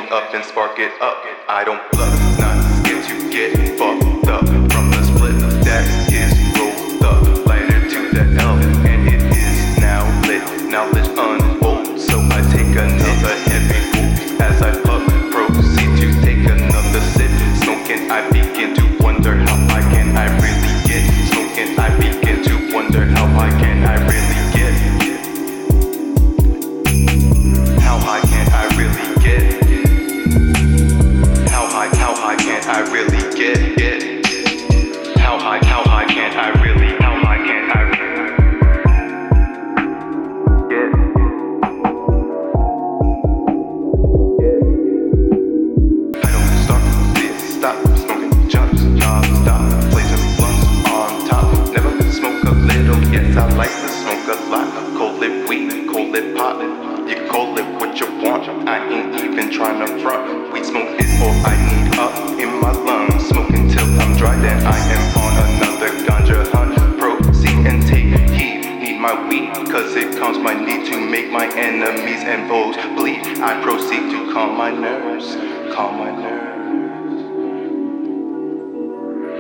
up and spark it up. I don't bluff, not scared to get fucked up. From the split that is rolled up, lighter to the L, and it is now lit. Knowledge unfolds, so I take another heavy move as I puff, proceed to take another sip. Smoking, I begin to wonder how high can I really get. Smoking, I begin to wonder how high can I really get. How high can I really get? How high can I really get? How high can I really, how high can I really get? I don't start this, stop smoking jumps, non-stop, blazing blunts on top. Never smoke a little, yes I like to smoke a lot. Call it weed, call it pot, you call it what you want. I ain't even trying to front. Weed smoke is all I need up in my lungs. Smoking till I'm dry, then I am on another ganja hunt. Proceed and take heed, need my weed, cause it calms my need to make my enemies and foes bleed. I proceed to calm my nerves, calm my nerves.